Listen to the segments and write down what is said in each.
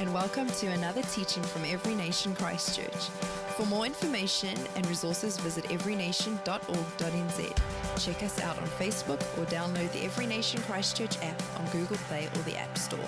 and welcome to another teaching from Every Nation Christchurch. For more information and resources, visit everynation.org.nz. Check us out on Facebook or download the Every Nation Christchurch app on Google Play or the App Store.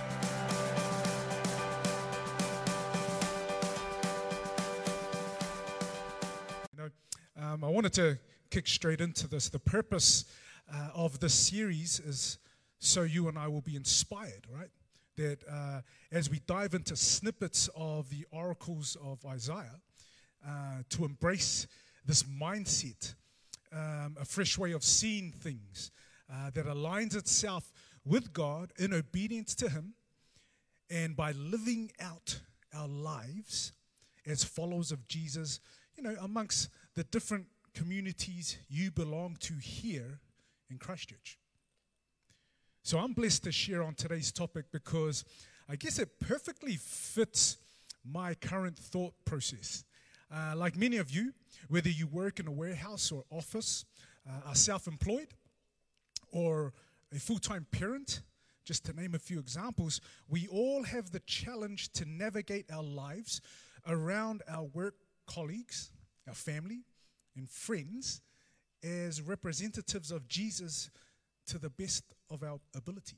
I wanted to kick straight into this. The purpose of this series is so you and I will be inspired, right? That as we dive into snippets of the oracles of Isaiah, to embrace this mindset, a fresh way of seeing things that aligns itself with God in obedience to Him, and by living out our lives as followers of Jesus, amongst the different communities you belong to here in Christchurch. So I'm blessed to share on today's topic because I guess it perfectly fits my current thought process. Like many of you, whether you work in a warehouse or office, are self-employed, or a full-time parent, just to name a few examples, we all have the challenge to navigate our lives around our work colleagues, our family, and friends as representatives of Jesus to the best of our ability.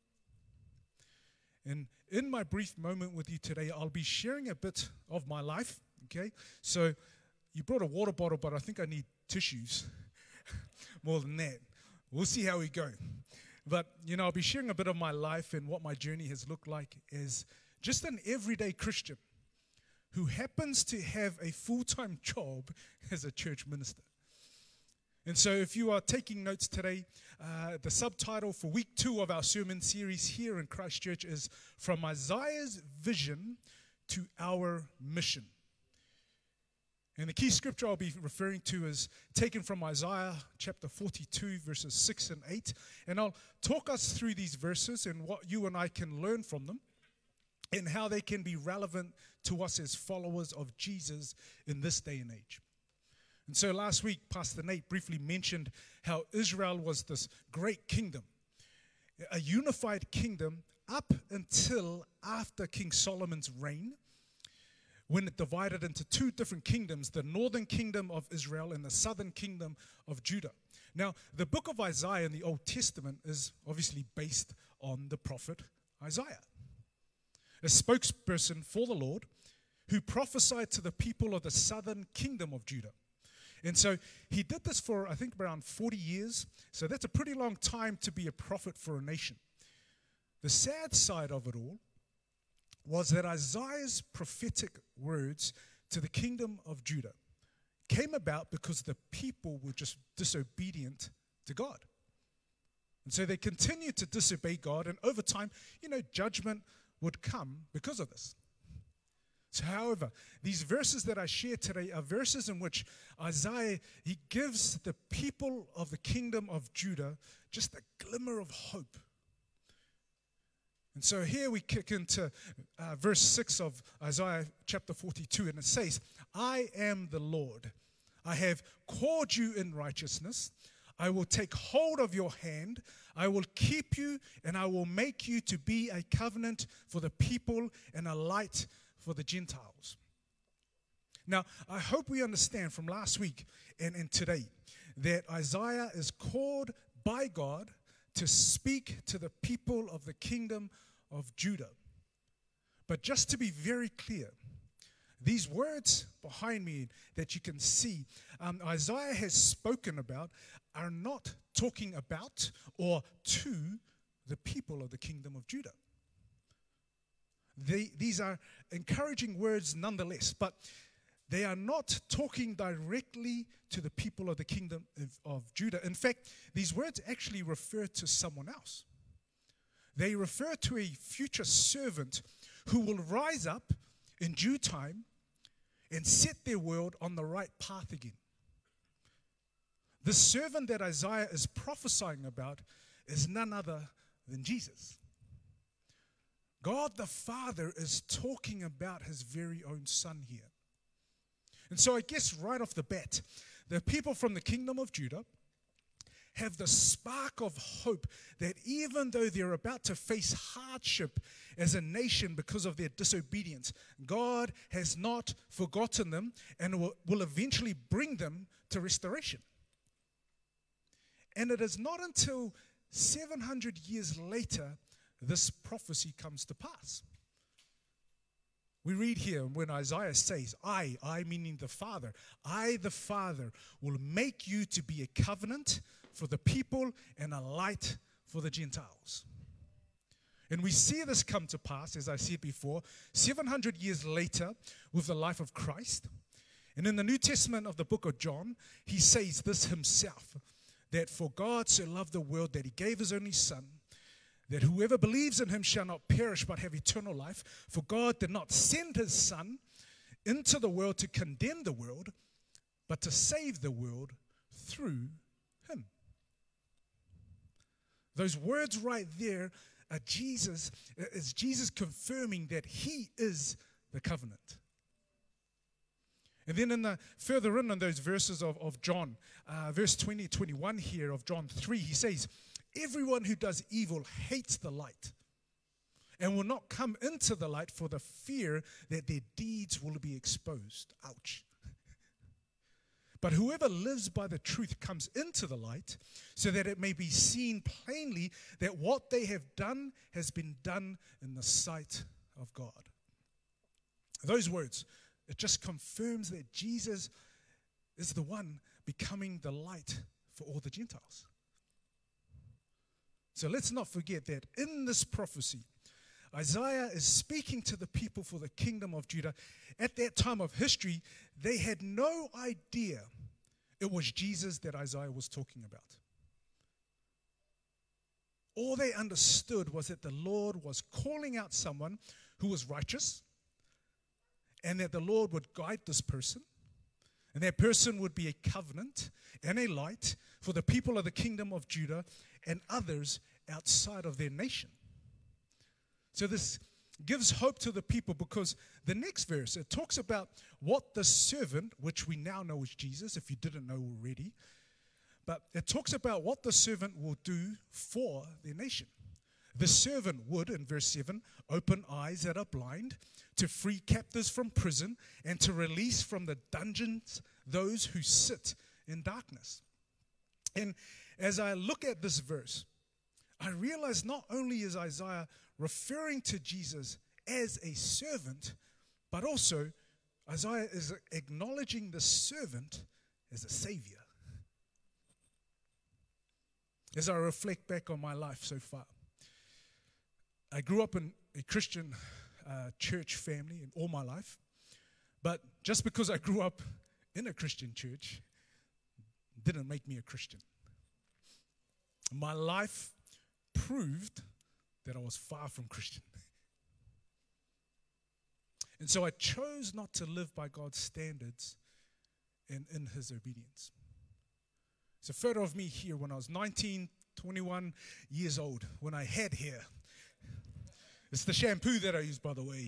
And in my brief moment with you today, I'll be sharing a bit of my life, okay? So you brought a water bottle, but I think I need tissues more than that. We'll see how we go. But, I'll be sharing a bit of my life and what my journey has looked like as just an everyday Christian who happens to have a full-time job as a church minister. And so if you are taking notes today, the subtitle for week 2 of our sermon series here in Christchurch is From Isaiah's Vision to Our Mission. And the key scripture I'll be referring to is taken from Isaiah chapter 42, verses 6 and 8. And I'll talk us through these verses and what you and I can learn from them and how they can be relevant to us as followers of Jesus in this day and age. And so last week, Pastor Nate briefly mentioned how Israel was this great kingdom, a unified kingdom up until after King Solomon's reign, when it divided into 2 different kingdoms, the northern kingdom of Israel and the southern kingdom of Judah. Now, the book of Isaiah in the Old Testament is obviously based on the prophet Isaiah, a spokesperson for the Lord who prophesied to the people of the southern kingdom of Judah. And so he did this for, I think, around 40 years. So that's a pretty long time to be a prophet for a nation. The sad side of it all was that Isaiah's prophetic words to the kingdom of Judah came about because the people were just disobedient to God. And so they continued to disobey God, and over time, judgment would come because of this. So, however, these verses that I share today are verses in which Isaiah, he gives the people of the kingdom of Judah just a glimmer of hope. And so here we kick into verse 6 of Isaiah chapter 42, and it says, I am the Lord. I have called you in righteousness. I will take hold of your hand. I will keep you, and I will make you to be a covenant for the people and a light for the Gentiles. Now, I hope we understand from last week and today that Isaiah is called by God to speak to the people of the kingdom of Judah. But just to be very clear, these words behind me that you can see, Isaiah has spoken about, are not talking about or to the people of the kingdom of Judah. These are encouraging words nonetheless, but they are not talking directly to the people of the kingdom of Judah. In fact, these words actually refer to someone else. They refer to a future servant who will rise up in due time and set their world on the right path again. The servant that Isaiah is prophesying about is none other than Jesus. God the Father is talking about his very own Son here. And so I guess right off the bat, the people from the kingdom of Judah have the spark of hope that even though they're about to face hardship as a nation because of their disobedience, God has not forgotten them and will eventually bring them to restoration. And it is not until 700 years later this prophecy comes to pass. We read here when Isaiah says, I meaning the Father, I the Father will make you to be a covenant for the people and a light for the Gentiles. And we see this come to pass, as I said before, 700 years later with the life of Christ. And in the New Testament of the book of John, he says this himself, that for God so loved the world that he gave his only Son, that whoever believes in him shall not perish but have eternal life. For God did not send his Son into the world to condemn the world, but to save the world through him. Those words right there are Jesus confirming that he is the covenant. And then further in those verses of John, verse 20, 21 here of John 3, he says, everyone who does evil hates the light and will not come into the light for the fear that their deeds will be exposed. Ouch. But whoever lives by the truth comes into the light so that it may be seen plainly that what they have done has been done in the sight of God. Those words, it just confirms that Jesus is the one becoming the light for all the Gentiles. So let's not forget that in this prophecy, Isaiah is speaking to the people for the kingdom of Judah. At that time of history, they had no idea it was Jesus that Isaiah was talking about. All they understood was that the Lord was calling out someone who was righteous, and that the Lord would guide this person, and that person would be a covenant and a light for the people of the kingdom of Judah and others outside of their nation. So this gives hope to the people because the next verse, it talks about what the servant, which we now know is Jesus, if you didn't know already, but it talks about what the servant will do for their nation. The servant would, in verse 7, open eyes that are blind, to free captives from prison, and to release from the dungeons those who sit in darkness. And as I look at this verse, I realize not only is Isaiah referring to Jesus as a servant, but also Isaiah is acknowledging the servant as a savior. As I reflect back on my life so far, I grew up in a Christian church family in all my life, but just because I grew up in a Christian church didn't make me a Christian. My life proved that I was far from Christian. And so I chose not to live by God's standards and in his obedience. It's a photo of me here when I was 19, 21 years old, when I had hair. It's the shampoo that I use, by the way.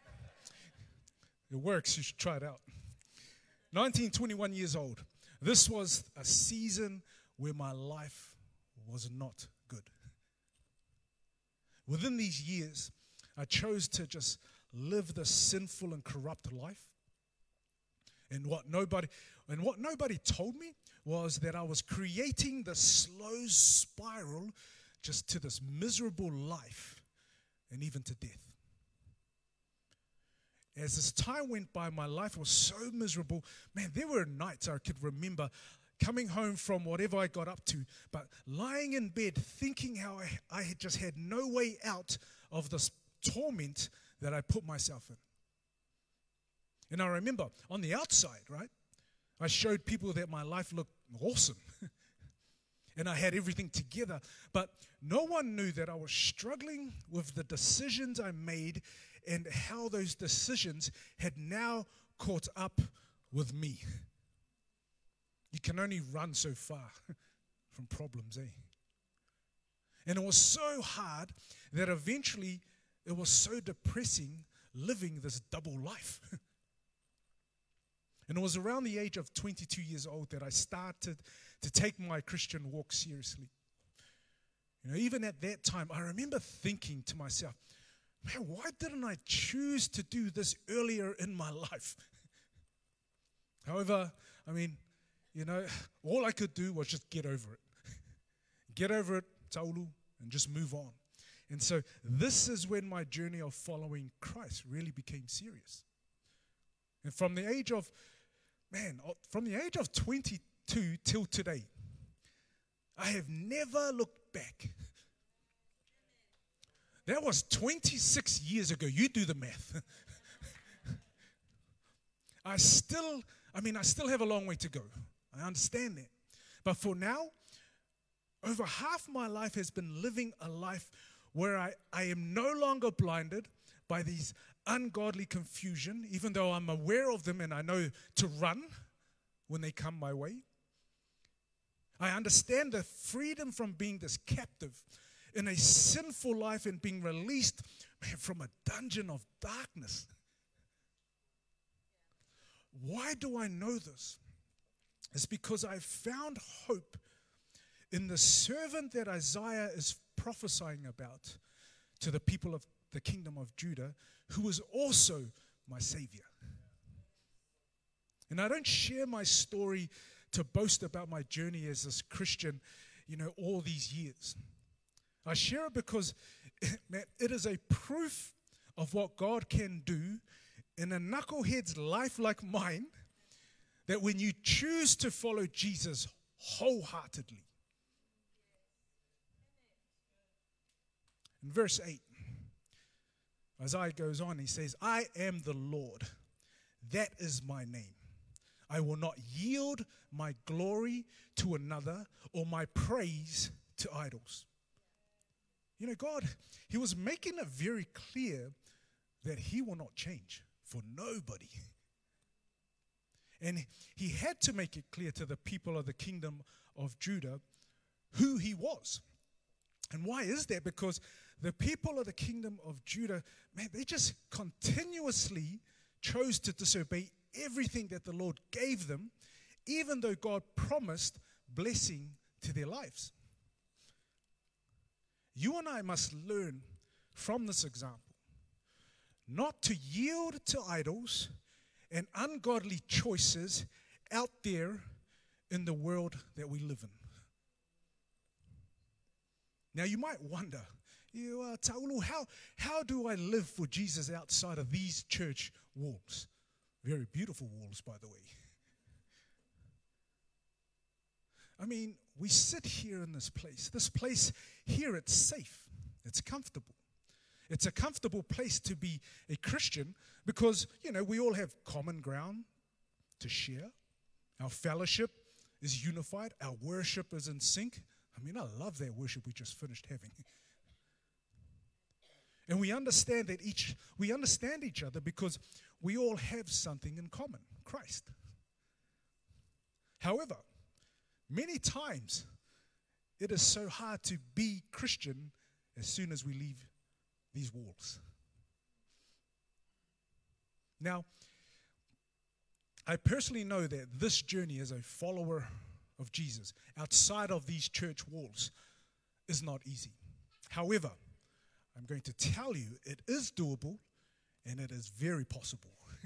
It works. You should try it out. 19, 21 years old. This was a season where my life was not good. Within these years, I chose to just live this sinful and corrupt life. And what nobody told me was that I was creating the slow spiral just to this miserable life and even to death. As this time went by, my life was so miserable. Man, there were nights I could remember coming home from whatever I got up to, but lying in bed thinking how I had just had no way out of this torment that I put myself in. And I remember on the outside, right, I showed people that my life looked awesome. And I had everything together. But no one knew that I was struggling with the decisions I made and how those decisions had now caught up with me. You can only run so far from problems, eh? And it was so hard that eventually it was so depressing living this double life. And it was around the age of 22 years old that I started to take my Christian walk seriously. Even at that time, I remember thinking to myself, man, why didn't I choose to do this earlier in my life? However, all I could do was just get over it. Get over it, taulu, and just move on. And so this is when my journey of following Christ really became serious. And from the age of 22 till today, I have never looked back. That was 26 years ago. You do the math. I still have a long way to go. I understand that. But for now, over half my life has been living a life where I am no longer blinded by these ungodly confusion, even though I'm aware of them and I know to run when they come my way. I understand the freedom from being this captive in a sinful life and being released from a dungeon of darkness. Why do I know this? It's because I found hope in the servant that Isaiah is prophesying about to the people of the kingdom of Judah, who was also my Savior. And I don't share my story to boast about my journey as this Christian, all these years. I share it because it is a proof of what God can do in a knucklehead's life like mine, that when you choose to follow Jesus wholeheartedly. In verse 8, Isaiah goes on, he says, I am the Lord, that is my name. I will not yield my glory to another or my praise to idols. God, he was making it very clear that he will not change for nobody. And he had to make it clear to the people of the kingdom of Judah who he was. And why is that? Because the people of the kingdom of Judah, man, they just continuously chose to disobey everything that the Lord gave them, even though God promised blessing to their lives. You and I must learn from this example not to yield to idols and ungodly choices out there in the world that we live in. Now you might wonder, Taulu, how do I live for Jesus outside of these church walls? Very beautiful walls, by the way. We sit here in this place. This place here, it's safe. It's comfortable. It's a comfortable place to be a Christian because, we all have common ground to share. Our fellowship is unified. Our worship is in sync. I love that worship we just finished having. And we understand each other because we all have something in common, Christ. However, many times it is so hard to be Christian as soon as we leave these walls. Now, I personally know that this journey as a follower of Jesus outside of these church walls is not easy. However, I'm going to tell you it is doable and it is very possible.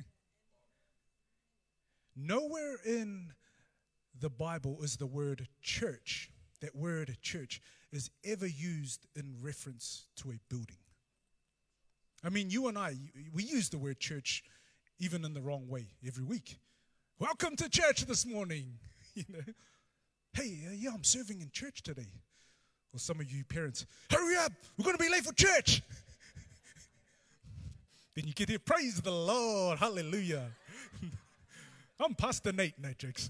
Nowhere in the Bible is the word church, that word church, is ever used in reference to a building. You and I, we use the word church even in the wrong way every week. Welcome to church this morning. Hey, I'm serving in church today. Or some of you parents, hurry up, we're going to be late for church. Then you get here, praise the Lord, hallelujah. I'm Pastor Nate, no jokes.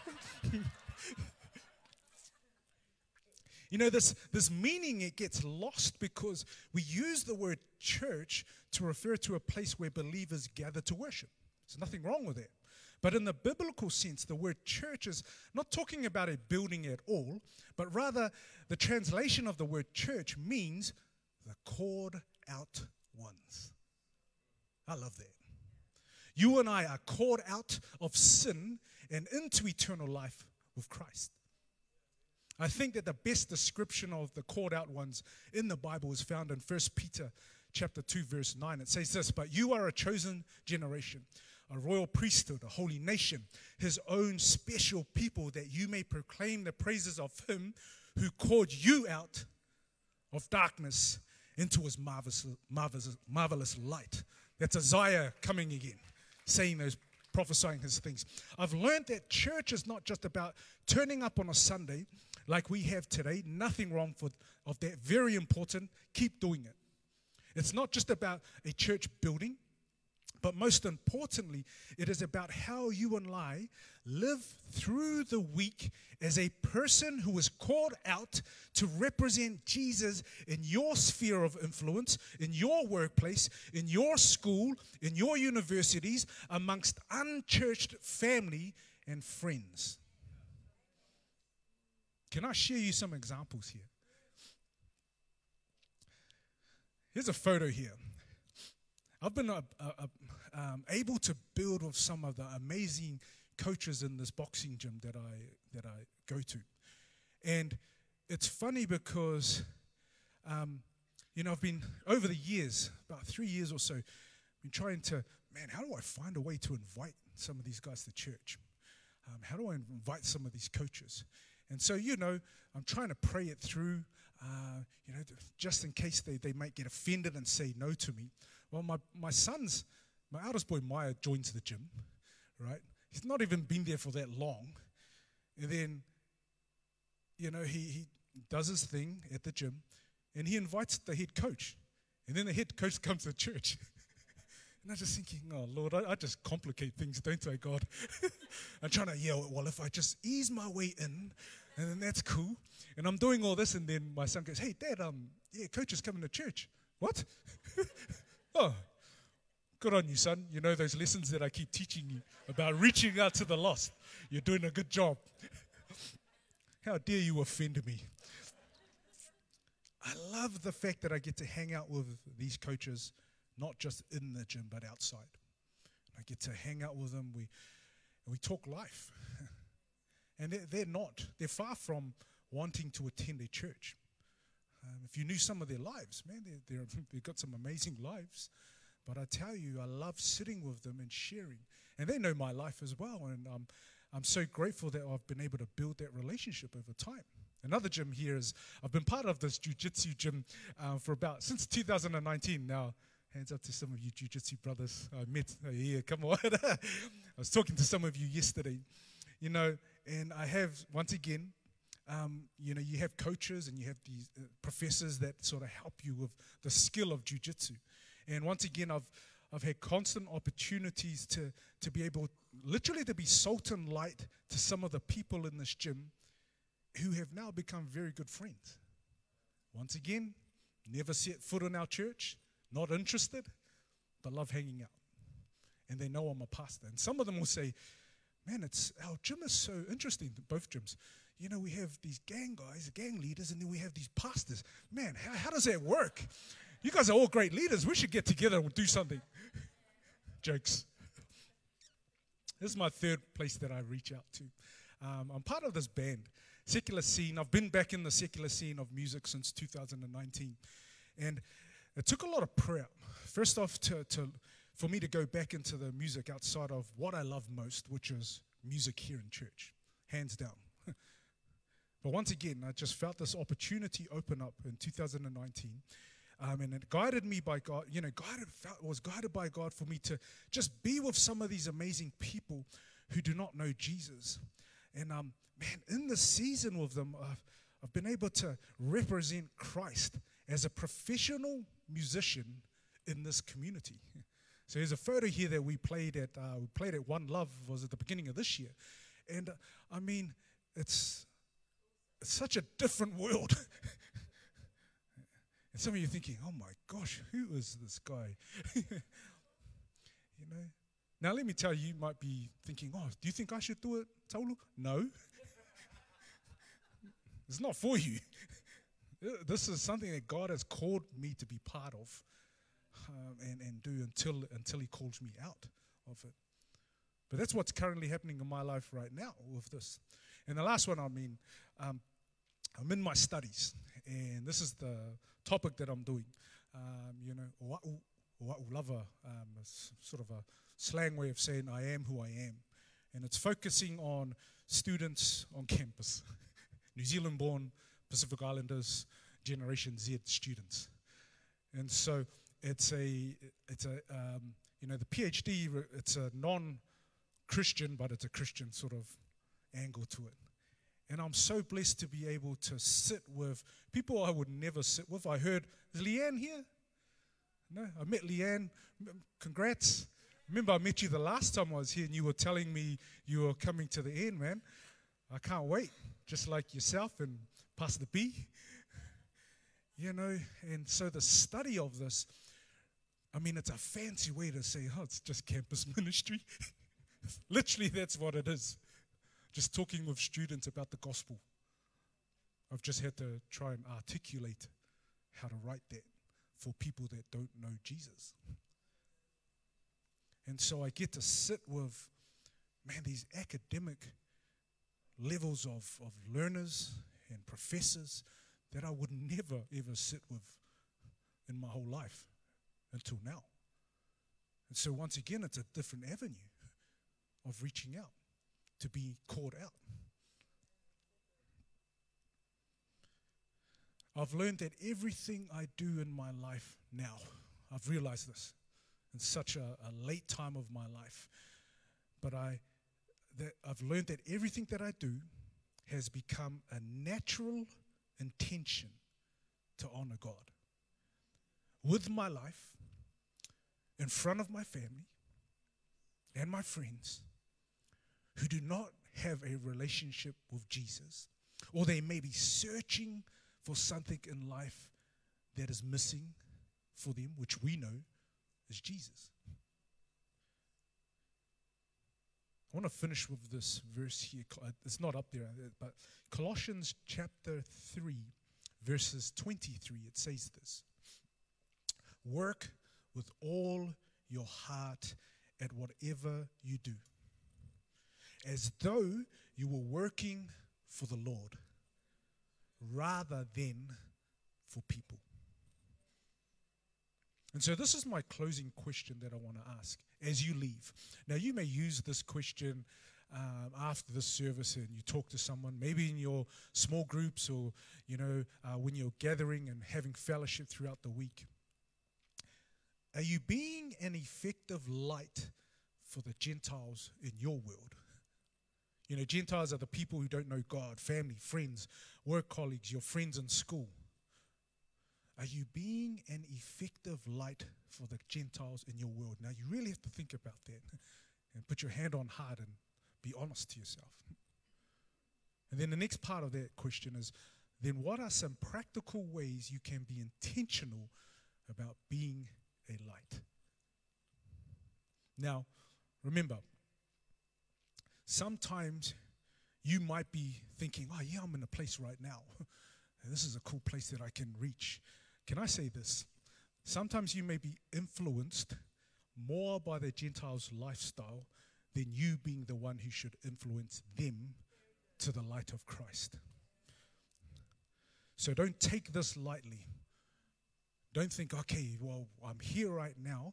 This meaning, it gets lost because we use the word church to refer to a place where believers gather to worship. There's nothing wrong with that. But in the biblical sense, the word church is not talking about a building at all, but rather the translation of the word church means the called out ones. I love that. You and I are called out of sin and into eternal life with Christ. I think that the best description of the called out ones in the Bible is found in 1 Peter chapter 2, verse 9. It says this, "But you are a chosen generation, a royal priesthood, a holy nation, his own special people, that you may proclaim the praises of him who called you out of darkness into his marvelous light." That's Isaiah coming again, saying those, prophesying his things. I've learned that church is not just about turning up on a Sunday like we have today. Nothing wrong of that. Very important. Keep doing it. It's not just about a church building, but most importantly, it is about how you and I live through the week as a person who is called out to represent Jesus in your sphere of influence, in your workplace, in your school, in your universities, amongst unchurched family and friends. Can I share you some examples here? Here's a photo here. I've been able to build with some of the amazing coaches in this boxing gym that I go to. And it's funny because, I've been, over the years, about 3 years or so, been trying to, how do I find a way to invite some of these guys to church? How do I invite some of these coaches? And so, I'm trying to pray it through, just in case they might get offended and say no to me. Well, my eldest boy, Maya, joins the gym, right? He's not even been there for that long. And then, he does his thing at the gym, and he invites the head coach. And then the head coach comes to church. And I'm just thinking, oh, Lord, I just complicate things, don't I, God? I'm trying to yell, well, if I just ease my way in, and then that's cool. And I'm doing all this, and then my son goes, hey, Dad, coach is coming to church. What? Oh, good on you, son. You know those lessons that I keep teaching you about reaching out to the lost. You're doing a good job. How dare you offend me? I love the fact that I get to hang out with these coaches, not just in the gym, but outside. I get to hang out with them. We talk life. And they're far from wanting to attend a church. If you knew some of their lives, man, they've got some amazing lives. But I tell you, I love sitting with them and sharing. And they know my life as well. And I'm so grateful that I've been able to build that relationship over time. Another gym here is, I've been part of this jiu-jitsu gym since 2019 now. Hands up to some of you jiu-jitsu brothers I met. Yeah, come on. I was talking to some of you yesterday, and I have, once again, you have coaches and you have these professors that sort of help you with the skill of jiu-jitsu. And once again, I've had constant opportunities to be able, literally to be salt and light to some of the people in this gym who have now become very good friends. Once again, never set foot in our church, not interested, but love hanging out. And they know I'm a pastor. And some of them will say, man, our gym is so interesting, both gyms. We have these gang guys, gang leaders, and then we have these pastors. Man, how does that work? You guys are all great leaders. We should get together and do something. Jokes. This is my third place that I reach out to. I'm part of this band, Secular Scene. I've been back in the secular scene of music since 2019. And it took a lot of prayer. First off, for me to go back into the music outside of what I love most, which is music here in church, hands down. But once again, I just felt this opportunity open up in 2019. And it guided me by God, was guided by God for me to just be with some of these amazing people who do not know Jesus. And in the season with them, I've been able to represent Christ as a professional musician in this community. So here's a photo here that we played at One Love, was at the beginning of this year. And it's such a different world. And some of you are thinking, oh my gosh, who is this guy? Now let me tell you, you might be thinking, oh, do you think I should do it, Taulu? No. It's not for you. This is something that God has called me to be part of and do until he calls me out of it. But that's what's currently happening in my life right now with this. And the last one, I'm in my studies, and this is the topic that I'm doing. Oa'u lava, sort of a slang way of saying I am who I am. And it's focusing on students on campus, New Zealand-born Pacific Islanders, Generation Z students. And so it's the PhD, it's a non-Christian, but it's a Christian sort of angle to it. And I'm so blessed to be able to sit with people I would never sit with. I heard, is Leanne here? No, I met Leanne. Congrats. Remember, I met you the last time I was here, and you were telling me you were coming to the end, man. I can't wait, just like yourself and Pastor B. And so the study of this, it's a fancy way to say, it's just campus ministry. Literally, that's what it is. Just talking with students about the gospel. I've just had to try and articulate how to write that for people that don't know Jesus. And so I get to sit with, these academic levels of learners and professors that I would never, ever sit with in my whole life until now. And so once again, it's a different avenue of reaching out, to be called out. I've learned that everything I do in my life now, I've realized this in such a late time of my life, but I've learned that everything that I do has become a natural intention to honor God. With my life, in front of my family and my friends who do not have a relationship with Jesus, or they may be searching for something in life that is missing for them, which we know is Jesus. I want to finish with this verse here. It's not up there, but Colossians chapter 3, verses 23, it says this: work with all your heart at whatever you do, as though you were working for the Lord rather than for people. And so this is my closing question that I want to ask as you leave. Now, you may use this question after this service and you talk to someone, maybe in your small groups or, when you're gathering and having fellowship throughout the week. Are you being an effective light for the Gentiles in your world? Gentiles are the people who don't know God, family, friends, work colleagues, your friends in school. Are you being an effective light for the Gentiles in your world? Now, you really have to think about that and put your hand on heart and be honest to yourself. And then the next part of that question is, then what are some practical ways you can be intentional about being a light? Now, remember, sometimes you might be thinking, I'm in a place right now. This is a cool place that I can reach. Can I say this? Sometimes you may be influenced more by the Gentiles' lifestyle than you being the one who should influence them to the light of Christ. So don't take this lightly. Don't think, I'm here right now.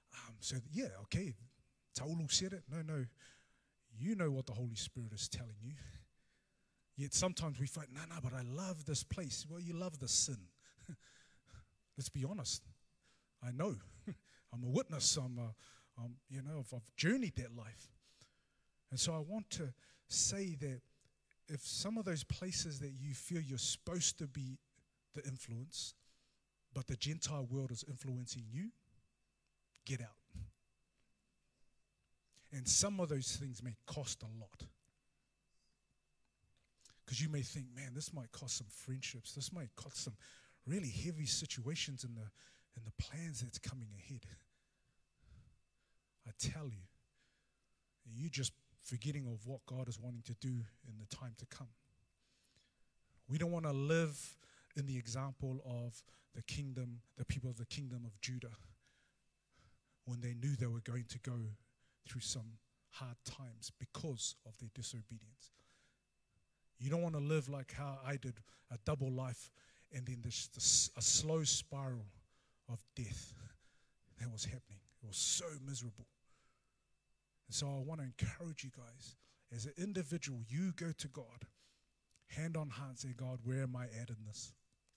Taulu said it. No. You know what the Holy Spirit is telling you. Yet sometimes we fight, but I love this place. Well, you love the sin. Let's be honest. I know. I'm a witness. I've journeyed that life. And so I want to say that if some of those places that you feel you're supposed to be the influence, but the Gentile world is influencing you, get out. And some of those things may cost a lot. Because you may think, this might cost some friendships. This might cost some really heavy situations in the plans that's coming ahead. I tell you, you're just forgetting of what God is wanting to do in the time to come. We don't want to live in the example of the kingdom, the people of the kingdom of Judah, when they knew they were going to go through some hard times because of their disobedience. You don't want to live like how I did, a double life, and then a slow spiral of death that was happening. It was so miserable. And so I want to encourage you guys, as an individual, you go to God, hand on heart, say, God, where am I at in this?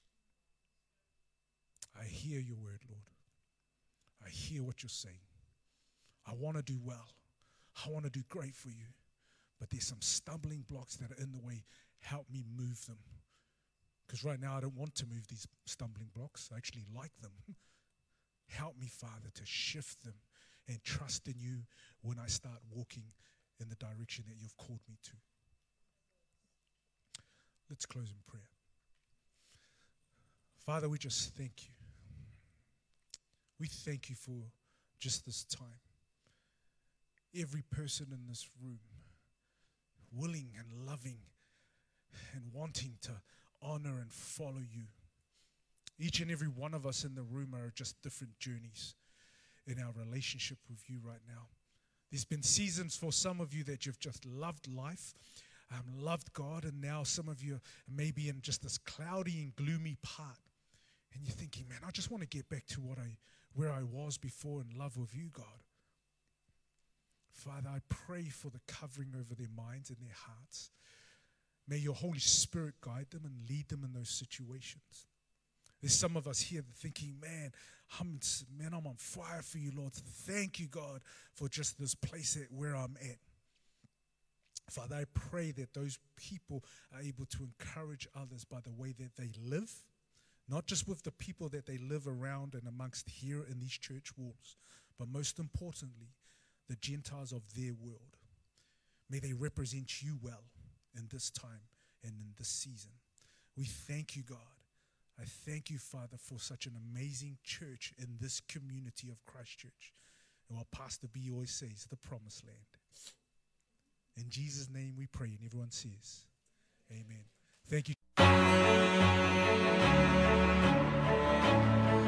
I hear your word, Lord. I hear what you're saying. I want to do well. I want to do great for you. But there's some stumbling blocks that are in the way. Help me move them. Because right now I don't want to move these stumbling blocks. I actually like them. Help me, Father, to shift them and trust in you when I start walking in the direction that you've called me to. Let's close in prayer. Father, we just thank you. We thank you for just this time. Every person in this room willing and loving and wanting to honor and follow you. Each and every one of us in the room are just different journeys in our relationship with you right now. There's been seasons for some of you that you've just loved life, loved God, and now some of you are maybe in just this cloudy and gloomy part. And you're thinking, man, I just want to get back to where I was before in love with you, God. Father, I pray for the covering over their minds and their hearts. May your Holy Spirit guide them and lead them in those situations. There's some of us here thinking, man, I'm on fire for you, Lord. Thank you, God, for just this place where I'm at. Father, I pray that those people are able to encourage others by the way that they live, not just with the people that they live around and amongst here in these church walls, but most importantly, the Gentiles of their world. May they represent you well in this time and in this season. We thank you, God. I thank you, Father, for such an amazing church in this community of Christchurch. And what Pastor B always says, the promised land. In Jesus' name we pray, and everyone says, amen. Thank you.